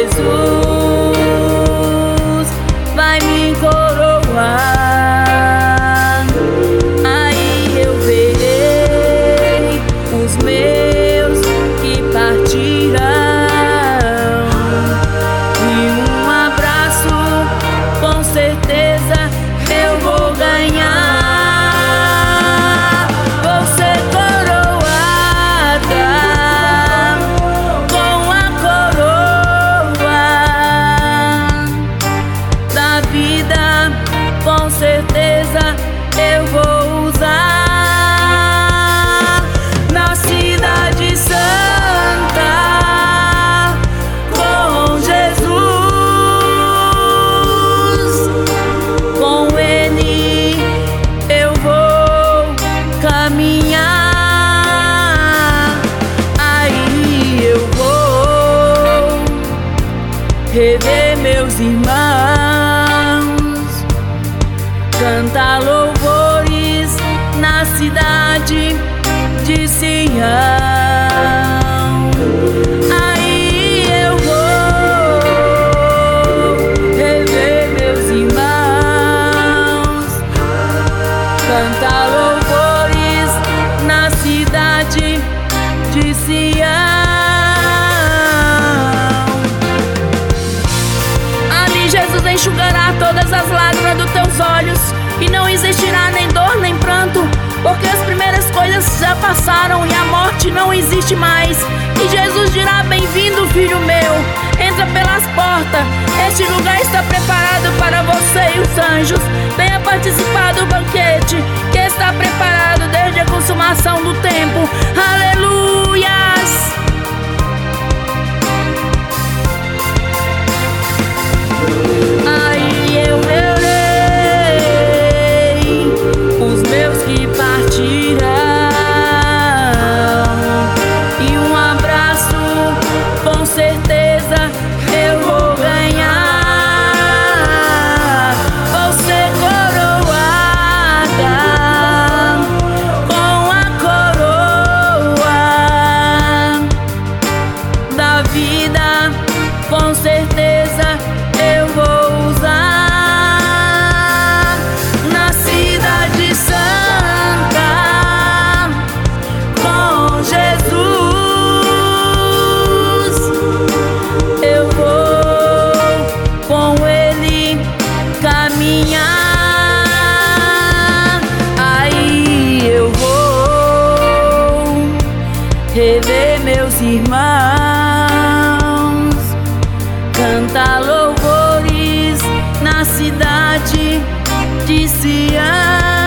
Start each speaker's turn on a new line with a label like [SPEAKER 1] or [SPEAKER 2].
[SPEAKER 1] Jesus vai me coroar. Aí eu verei os meus que partirão, e um abraço com certeza eu vou ganhar. Vou ser coroada com a coroa da vida, com certeza eu vou usar. Na cidade santa com Jesus, com Ele eu vou caminhar. Aí eu vou rever meus irmãos, cantar louvores na cidade de Sião. Aí eu vou rever meus irmãos, cantar louvores na cidade de Sião. Ali Jesus enxugará todas as lágrimas dos teus olhos, e não existirá nem dor nem pranto, porque as primeiras coisas já passaram e a morte não existe mais. E Jesus dirá: bem-vindo, filho meu, entra pelas portas, este lugar está preparado para você e os anjos. Venha participar do banquete que está preparado desde a consumação do tempo. Aleluias! Aí eu verei os meus que partirão, e um abraço com certeza eu vou ganhar. Vou ser coroada com a coroa da vida, com certeza eu vou usar. Na cidade santa com Jesus eu vou com Ele caminhar. Aí eu vou rever meus irmãos, cantar louvores na cidade de Sião.